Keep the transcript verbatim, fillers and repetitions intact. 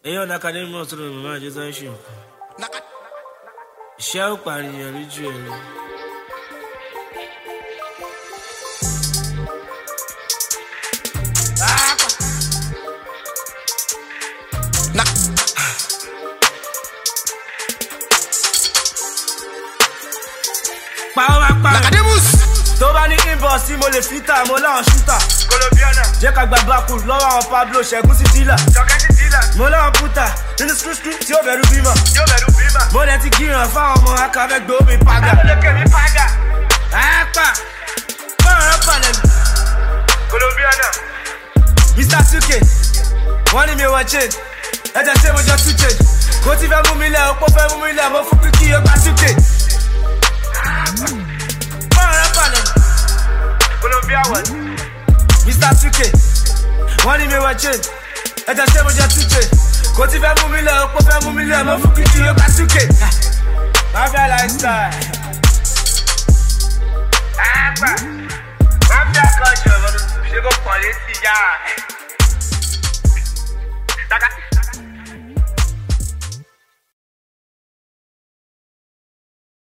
èèyàn l'académie mọ̀ sọ́dọ̀ mi máa jẹ́ sáyé ṣe nǹkan. Iṣẹ́ ò pànìyàn lójú ẹ̀rọ. Pàwọ́ máa pa Nicodemus. Tó bá ní inbox tí mo lè fi tà mo láwọn ṣútà. Colombiana. Jẹ́ ká gba bákù lọ́wọ́ àwọn Pablo Ṣẹ́gun sí dílà. Ṣọ̀kẹ́ sí dílà. Mo láwọn pútà nínú skúskú tí ó bẹ̀rù bímọ. Tí ó bẹ̀rù bímọ. Mo dẹ̀ ti gíràn fáwọn ọmọ akafẹ́ gbé omi paga. Lókè mi paga. Àápà. Bọ́ọ̀rọ̀ rọ́pà lẹ́nu. Colombiana. mister Suke. Wọ́n ní mi wọ chain. Ẹ̀jẹ̀ ṣé mo jọ two change. Kò tí fẹ́ mú mi lẹ̀ opó fẹ́ mú mi lẹ̀ mo fún kíkí ó gbà Suke. Colombia one. mister Suke. Wọ́n ní mi wọ chain. Ẹ̀jẹ̀ ṣé mo jẹ two chain. Kò tí fẹ́ mú mi lẹ̀ opó fẹ́ mú mi lẹ̀ mo fún kíkí ó gbà Suke. Mafia lifestyle.